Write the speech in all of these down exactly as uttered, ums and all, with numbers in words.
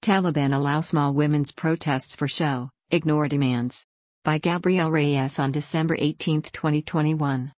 Taliban allow small women's protests for show, ignore demands. By Gabrielle Reyes on December eighteenth, twenty twenty-one.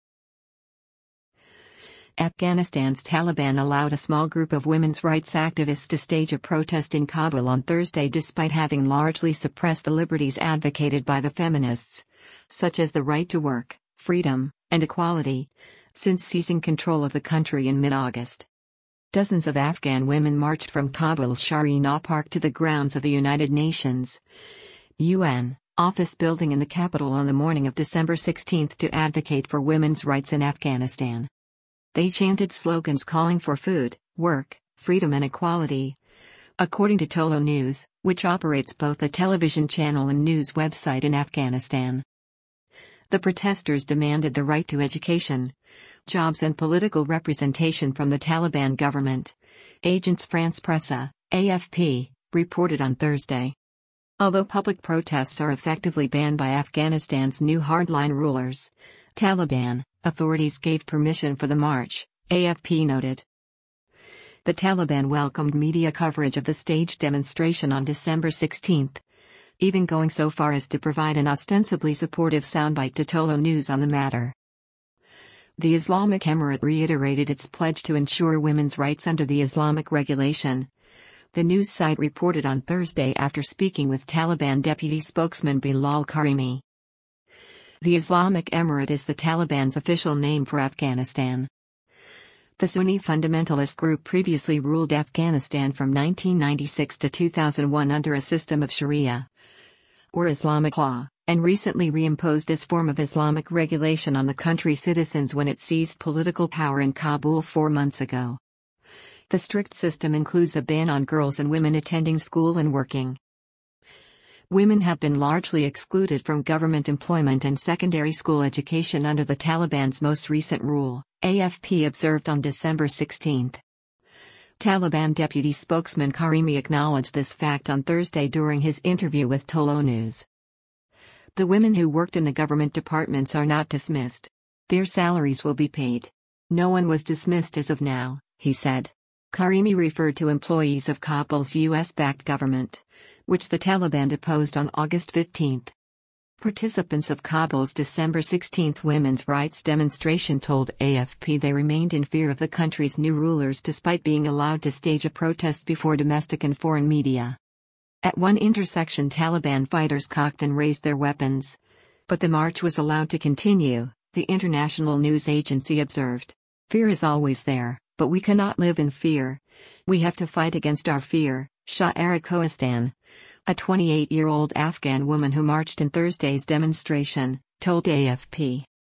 Afghanistan's Taliban allowed a small group of women's rights activists to stage a protest in Kabul on Thursday despite having largely suppressed the liberties advocated by the feminists, such as the right to work, freedom, and equality, since seizing control of the country in mid-August. Dozens of Afghan women marched from Kabul's Shari-Nah Park to the grounds of the United Nations U N office building in the capital on the morning of December sixteenth to advocate for women's rights in Afghanistan. They chanted slogans calling for food, work, freedom and equality. According to Tolo News, which operates both a television channel and news website in Afghanistan. The protesters demanded the right to education, jobs and political representation from the Taliban government. Agence France Presse, A F P, reported on Thursday. Although public protests are effectively banned by Afghanistan's new hardline rulers, Taliban authorities gave permission for the march, A F P noted. The Taliban welcomed media coverage of the staged demonstration on December sixteenth, even going so far as to provide an ostensibly supportive soundbite to Tolo News on the matter. The Islamic Emirate reiterated its pledge to ensure women's rights under the Islamic regulation, the news site reported on Thursday after speaking with Taliban deputy spokesman Bilal Karimi. The Islamic Emirate is the Taliban's official name for Afghanistan. The Sunni fundamentalist group previously ruled Afghanistan from nineteen ninety-six to two thousand one under a system of Sharia, or Islamic law, and recently reimposed this form of Islamic regulation on the country's citizens when it seized political power in Kabul four months ago. The strict system includes a ban on girls and women attending school and working. Women have been largely excluded from government employment and secondary school education under the Taliban's most recent rule, A F P observed on December sixteenth. Taliban deputy spokesman Karimi acknowledged this fact on Thursday during his interview with Tolo News. The women who worked in the government departments are not dismissed. Their salaries will be paid. No one was dismissed as of now, he said. Karimi referred to employees of Kabul's U S-backed government, which the Taliban deposed on August fifteenth. Participants of Kabul's December sixteenth women's rights demonstration told A F P they remained in fear of the country's new rulers despite being allowed to stage a protest before domestic and foreign media. At one intersection, Taliban fighters cocked and raised their weapons. But the march was allowed to continue, the international news agency observed. Fear is always there, but we cannot live in fear. We have to fight against our fear, Sha'ara Kohistan, a twenty-eight-year-old Afghan woman who marched in Thursday's demonstration, told A F P.